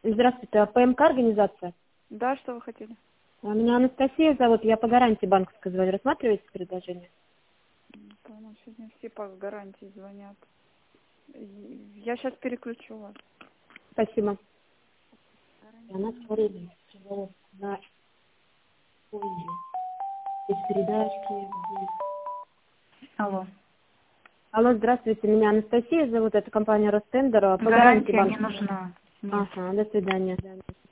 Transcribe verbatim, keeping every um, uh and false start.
Здравствуйте, а ПМК организация? Да, что вы хотели? А, Меня Анастасия зовут, я по гарантии банковской звоню. Рассматриваете предложение? По-моему, сегодня все по гарантии звонят. И Я сейчас переключу вас. Спасибо. Она творила на поезде. Из передачи. Алло. Алло, здравствуйте, меня Анастасия зовут, это компания Ростендер, по гарантии Гарантия не банковской. нужна. Нет. Ага, до свидания.